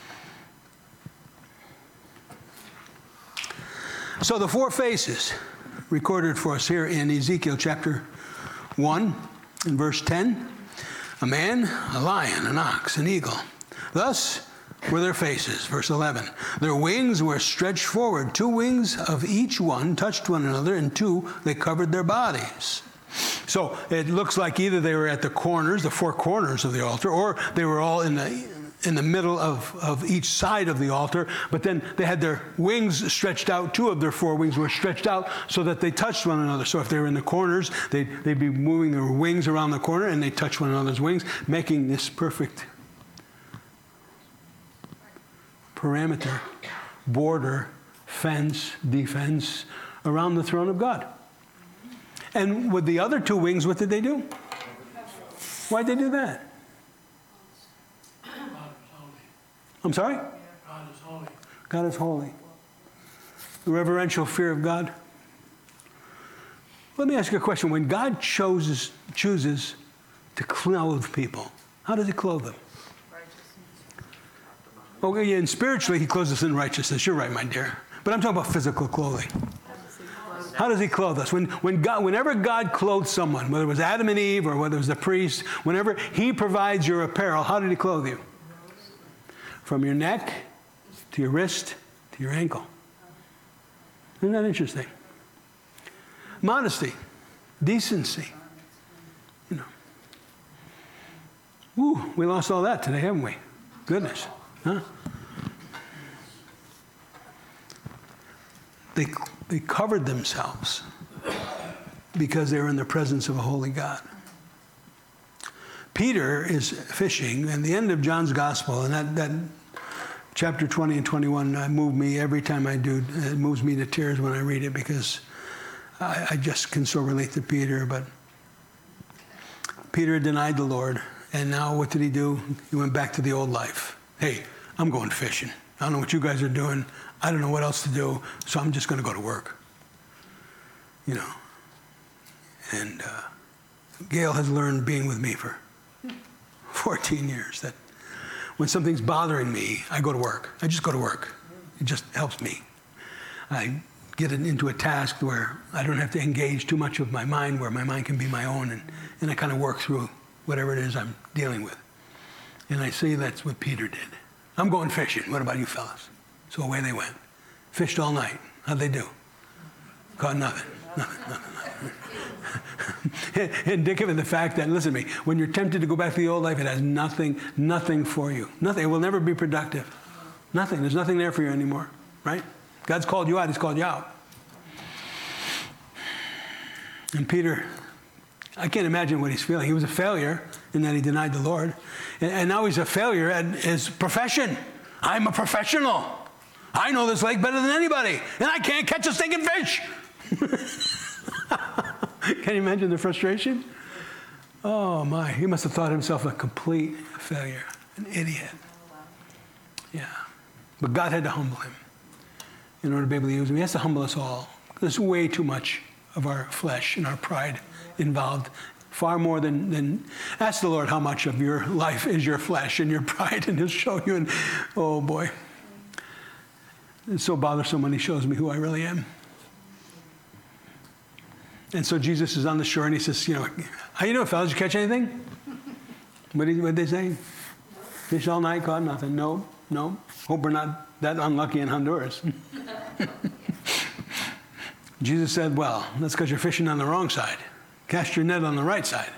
So the four faces recorded for us here in Ezekiel chapter one, in verse ten. A man, a lion, an ox, an eagle. Thus were their faces. Verse eleven. Their wings were stretched forward. Two wings of each one touched one another, and two, they covered their bodies. So it looks like either they were at the corners, the four corners of the altar, or they were all in the in the middle of, of each side of the altar, but then they had their wings stretched out. Two of their four wings were stretched out so that they touched one another. So if they were in the corners, they'd, they'd be moving their wings around the corner, and they touch one another's wings, making this perfect parameter, border, fence, defense around the throne of God. And with the other two wings, what did they do? Why'd they do that? I'm sorry? God is holy. God is holy. The reverential fear of God. Let me ask you a question. When God chooses, chooses to clothe people, how does he clothe them? Okay, and spiritually, he clothes us in righteousness. You're right, my dear. But I'm talking about physical clothing. How does he clothe us? When, when God, whenever God clothed someone, whether it was Adam and Eve or whether it was the priest, whenever he provides your apparel, how did he clothe you? From your neck to your wrist to your ankle. Isn't that interesting? Modesty, decency. You know. Woo, we lost all that today, haven't we? Goodness. Huh? They, they covered themselves because they were in the presence of a holy God. Peter is fishing, and the end of John's gospel, and that, that chapter twenty and twenty-one uh, move me every time I do. It moves me to tears when I read it, because I, I just can so relate to Peter. But Peter denied the Lord, and now what did he do? He went back to the old life. Hey, I'm going fishing. I don't know what you guys are doing. I don't know what else to do, so I'm just going to go to work. You know. And uh, Gail has learned, being with me for fourteen years, that when something's bothering me, I go to work. I just go to work. It just helps me. I get it into a task where I don't have to engage too much of my mind, where my mind can be my own, and, and I kind of work through whatever it is I'm dealing with. And I say that's what Peter did. I'm going fishing. What about you fellas? So away they went. Fished all night. How'd they do? Caught nothing. Nothing, nothing, nothing. Indicative of the fact that, listen to me, when you're tempted to go back to the old life, it has nothing, nothing for you. Nothing. It will never be productive. Nothing. There's nothing there for you anymore, right? God's called you out. He's called you out. And Peter, I can't imagine what he's feeling. He was a failure in that he denied the Lord. And, and now he's a failure at his profession. I'm a professional. I know this lake better than anybody. And I can't catch a stinking fish. Can you imagine the frustration? Oh, my. He must have thought himself a complete failure, an idiot. Yeah. But God had to humble him in order to be able to use him. He has to humble us all. There's way too much of our flesh and our pride involved. Far more than, than... Ask the Lord how much of your life is your flesh and your pride, and he'll show you. And, oh, boy. It's so bothersome when he shows me who I really am. And so Jesus is on the shore, and he says, you know, how you doing, fellas? Did you catch anything? What did, what did they say? Fish all night, caught nothing. No, no. Hope we're not that unlucky in Honduras. Jesus said, well, that's because you're fishing on the wrong side. Cast your net on the right side.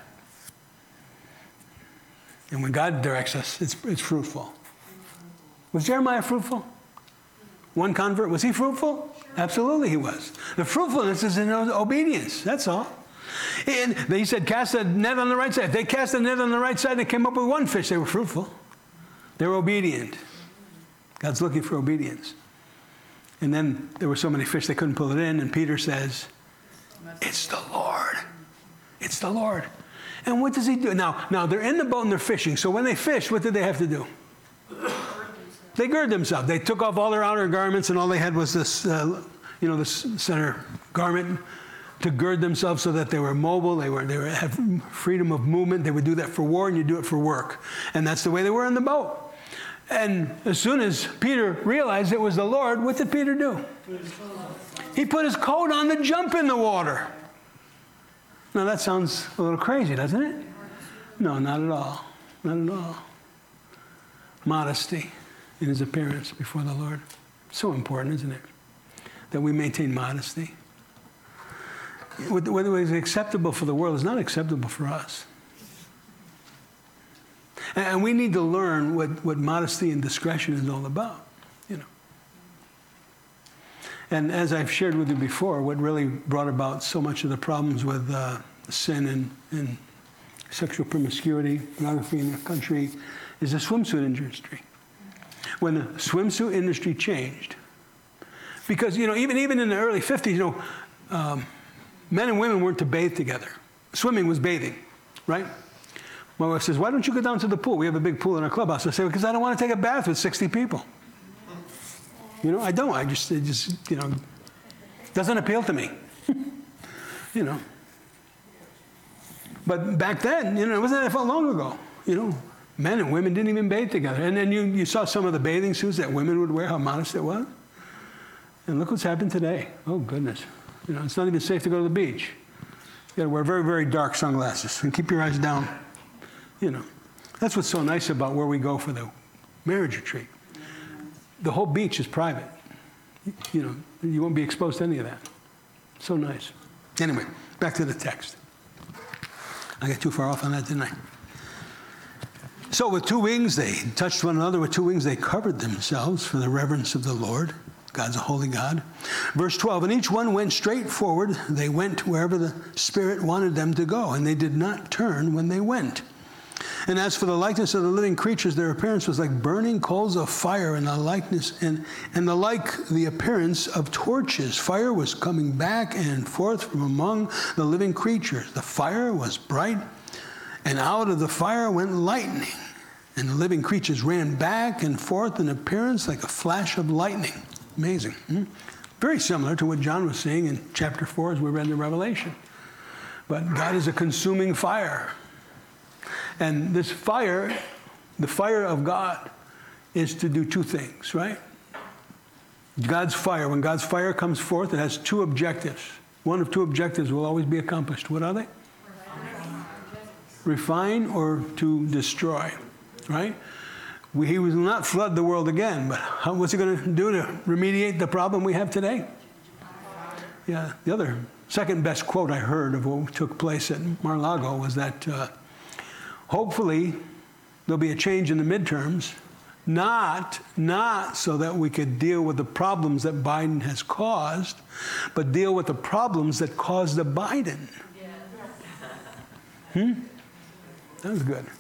And when God directs us, it's, it's fruitful. Was Jeremiah fruitful? One convert, was he fruitful? Absolutely he was. The fruitfulness is in obedience, that's all. And he said, cast a net on the right side. If they cast a net on the right side and they came up with one fish, they were fruitful. They were obedient. God's looking for obedience. And then there were so many fish they couldn't pull it in, and Peter says, it's the Lord. It's the Lord. And what does he do? Now, now they're in the boat and they're fishing. So when they fish, what did they have to do? They girded themselves. They took off all their outer garments, and all they had was this, uh, you know, this center garment to gird themselves so that they were mobile. They were, they were had freedom of movement. They would do that for war, and you do it for work. And that's the way they were in the boat. And as soon as Peter realized it was the Lord, what did Peter do? He put his coat on to jump in the water. Now that sounds a little crazy, doesn't it? No, not at all. Not at all. Modesty in his appearance before the Lord. So important, isn't it? That we maintain modesty. What is acceptable for the world is not acceptable for us. And we need to learn what, what modesty and discretion is all about, you know. And as I've shared with you before, what really brought about so much of the problems with uh, sin and, and sexual promiscuity, pornography in the country, is the swimsuit industry. When the swimsuit industry changed, because, you know, even, even in the early fifties, you know, um, men and women weren't to bathe together. Swimming was bathing, right? My wife says, why don't you go down to the pool? We have a big pool in our clubhouse. I say, because I don't want to take a bath with sixty people. You know, I don't. I just, it just, you know, doesn't appeal to me. You know. But back then, you know, it wasn't that long ago, you know. Men and women didn't even bathe together. And then you, you saw some of the bathing suits that women would wear, how modest it was. And look what's happened today. Oh, goodness. You know, it's not even safe to go to the beach. You got to wear very, very dark sunglasses and keep your eyes down. You know, that's what's so nice about where we go for the marriage retreat. The whole beach is private. You know, you won't be exposed to any of that. So nice. Anyway, back to the text. I got too far off on that, didn't I? So with two wings, they touched one another. With two wings, they covered themselves for the reverence of the Lord. God's a holy God. Verse twelve, and each one went straight forward. They went wherever the Spirit wanted them to go, and they did not turn when they went. And as for the likeness of the living creatures, their appearance was like burning coals of fire, and the likeness and, and the like the appearance of torches. Fire was coming back and forth from among the living creatures. The fire was bright, and out of the fire went lightning. And the living creatures ran back and forth in appearance like a flash of lightning. Amazing. Hmm? Very similar to what John was saying in chapter four as we read the Revelation. But God is a consuming fire. And this fire, the fire of God, is to do two things, right? God's fire. When God's fire comes forth, it has two objectives. One of two objectives will always be accomplished. What are they? Refine or to destroy, right? We, he will not flood the world again, but how, what's he going to do to remediate the problem we have today? Yeah, the other second best quote I heard of what took place at Mar-a-Lago was that uh, hopefully there'll be a change in the midterms, not, not so that we could deal with the problems that Biden has caused, but deal with the problems that caused the Biden. Hmm? That was good.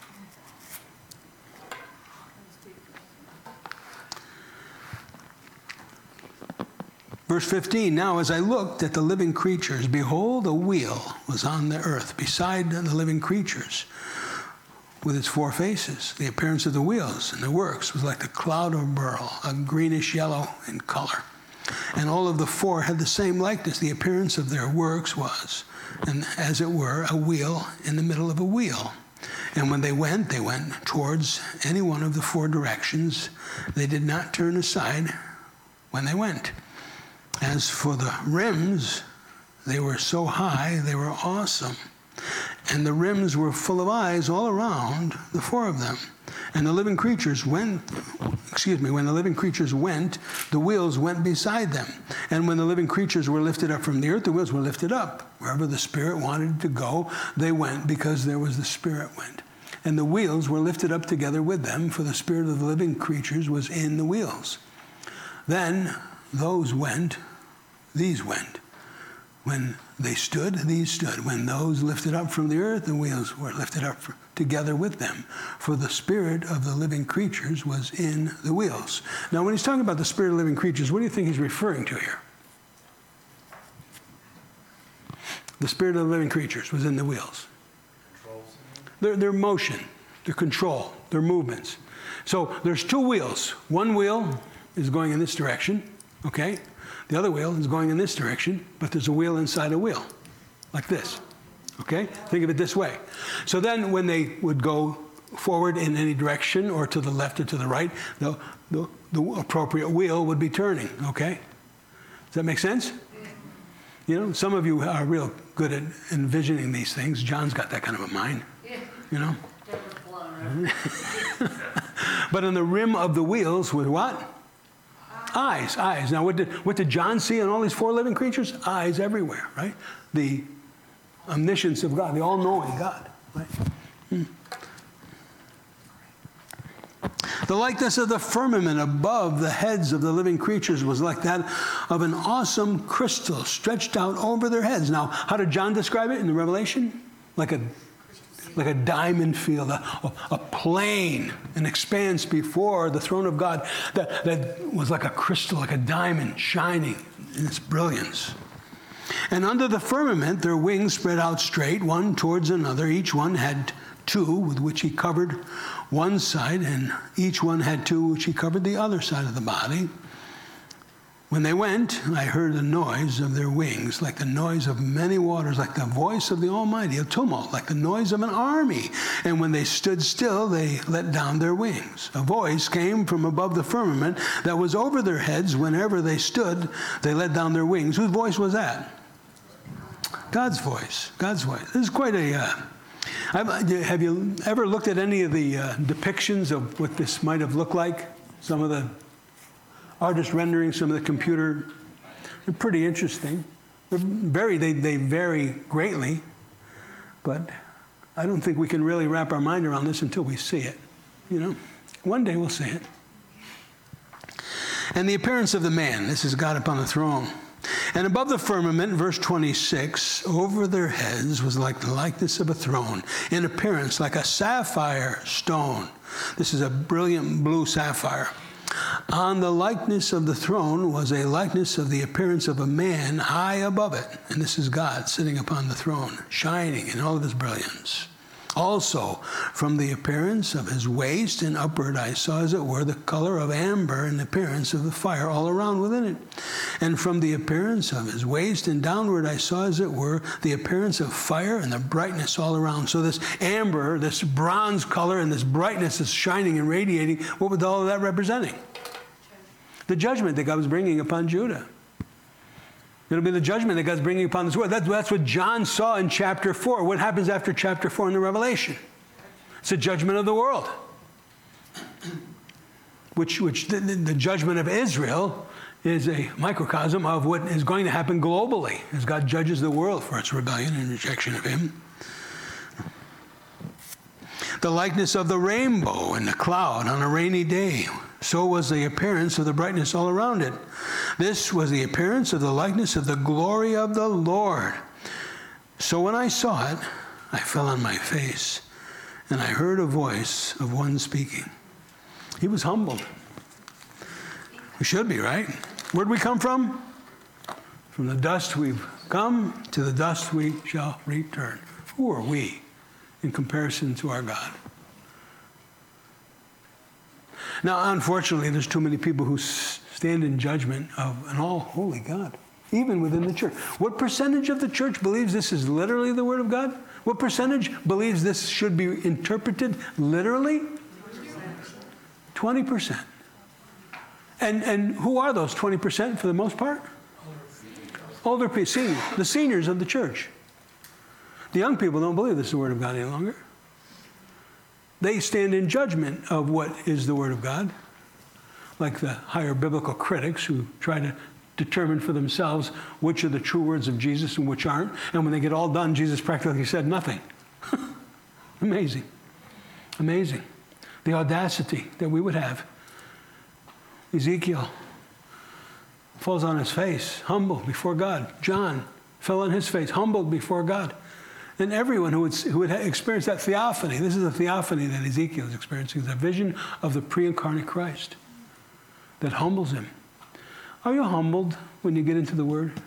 Verse fifteen, now as I looked at the living creatures, behold, a wheel was on the earth beside the living creatures with its four faces. The appearance of the wheels and the works was like the cloud of beryl, a greenish yellow in color. And all of the four had the same likeness. The appearance of their works was, and as it were, a wheel in the middle of a wheel. And when they went, they went towards any one of the four directions. They did not turn aside when they went. As for the rims, they were so high, they were awesome. And the rims were full of eyes all around, the four of them. And the living creatures went, excuse me, when the living creatures went, the wheels went beside them. And when the living creatures were lifted up from the earth, the wheels were lifted up. Wherever the Spirit wanted to go, they went because there was the Spirit went. And the wheels were lifted up together with them, for the Spirit of the living creatures was in the wheels. Then those went, these went. When they stood, these stood. When those lifted up from the earth, the wheels were lifted up for, together with them. For the Spirit of the living creatures was in the wheels. Now, when he's talking about the Spirit of living creatures, what do you think he's referring to here? The Spirit of the living creatures was in the wheels. Their, their motion, their control, their movements. So there's two wheels. One wheel is going in this direction, okay? The other wheel is going in this direction, but there's a wheel inside a wheel, like this, okay? Think of it this way. So then when they would go forward in any direction or to the left or to the right, the, the, the appropriate wheel would be turning, okay? Does that make sense? You know, some of you are real good at envisioning these things. John's got that kind of a mind, you know? But on the rim of the wheels was what? Eyes, eyes. Now, what did, what did John see in all these four living creatures? Eyes everywhere, right? The omniscience of God, the all-knowing God, right? Hmm. The likeness of the firmament above the heads of the living creatures was like that of an awesome crystal stretched out over their heads. Now, how did John describe it in the Revelation? Like a like a diamond field, a, a plain, an expanse before the throne of God that, that was like a crystal, like a diamond shining in its brilliance. And under the firmament, their wings spread out straight, one towards another. Each one had two with which he covered one side, and each one had two which he covered the other side of the body. When they went, I heard the noise of their wings, like the noise of many waters, like the voice of the Almighty, a tumult, like the noise of an army. And when they stood still, they let down their wings. A voice came from above the firmament that was over their heads. Whenever they stood, they let down their wings. Whose voice was that? God's voice. God's voice. This is quite a... Uh, I've, have you ever looked at any of the uh, depictions of what this might have looked like? Some of the artist renderings, some of the computer, they're pretty interesting. They're very, they, they vary greatly, but I don't think we can really wrap our mind around this until we see it. You know, one day we'll see it. And the appearance of the man, this is God upon the throne. And above the firmament, verse twenty-six, over their heads was like the likeness of a throne, in appearance like a sapphire stone. This is a brilliant blue sapphire. On the likeness of the throne was a likeness of the appearance of a man high above it. And this is God sitting upon the throne, shining in all of his brilliance. Also, from the appearance of his waist and upward, I saw, as it were, the color of amber and the appearance of the fire all around within it. And from the appearance of his waist and downward, I saw, as it were, the appearance of fire and the brightness all around. So this amber, this bronze color, and this brightness is shining and radiating. What was all of that representing? The judgment that God was bringing upon Judah. It'll be the judgment that God's bringing upon this world. That's, that's what John saw in chapter four. What happens after chapter four in the Revelation? It's the judgment of the world. Which, which the, the judgment of Israel is a microcosm of what is going to happen globally as God judges the world for its rebellion and rejection of him. The likeness of the rainbow in the cloud on a rainy day. So was the appearance of the brightness all around it. This was the appearance of the likeness of the glory of the Lord. So when I saw it, I fell on my face, and I heard a voice of one speaking. He was humbled. We should be, right? Where'd we come from? From the dust we've come, to the dust we shall return. Who are we in comparison to our God? Now, unfortunately, there's too many people who stand in judgment of an all-holy God, even within the church. What percentage of the church believes this is literally the Word of God? What percentage believes this should be interpreted literally? twenty percent. And, and who are those twenty percent for the most part? Older people, seniors, the seniors of the church. The young people don't believe this is the Word of God any longer. They stand in judgment of what is the Word of God, like the higher biblical critics who try to determine for themselves which are the true words of Jesus and which aren't. And when they get all done, Jesus practically said nothing. Amazing. Amazing. The audacity that we would have. Ezekiel falls on his face, humble before God. John fell on his face, humbled before God. And everyone who would, who would experience that theophany, this is a theophany that Ezekiel is experiencing, it's a vision of the pre-incarnate Christ that humbles him. Are you humbled when you get into the Word?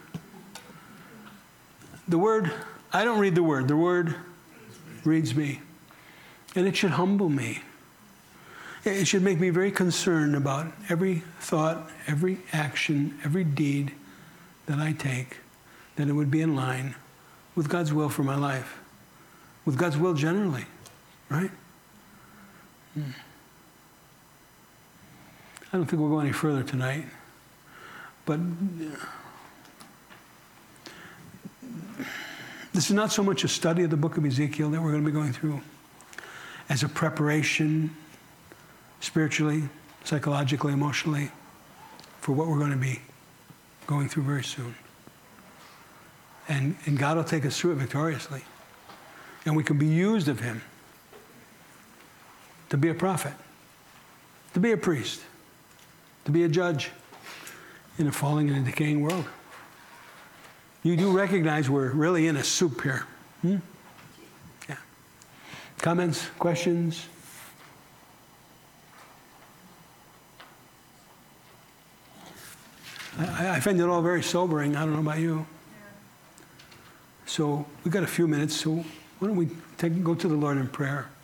The Word, I don't read the Word. The Word reads me. And it should humble me. It should make me very concerned about every thought, every action, every deed that I take, that it would be in line with God's will for my life, with God's will generally, right? Hmm. I don't think we'll go any further tonight, but this is not so much a study of the book of Ezekiel that we're going to be going through as a preparation spiritually, psychologically, emotionally for what we're going to be going through very soon. And, and God will take us through it victoriously. And we can be used of him to be a prophet, to be a priest, to be a judge in a falling and a decaying world. You do recognize we're really in a soup here. Hmm? Yeah. Comments, questions? I, I find it all very sobering. I don't know about you. So we've got a few minutes, so why don't we take, go to the Lord in prayer.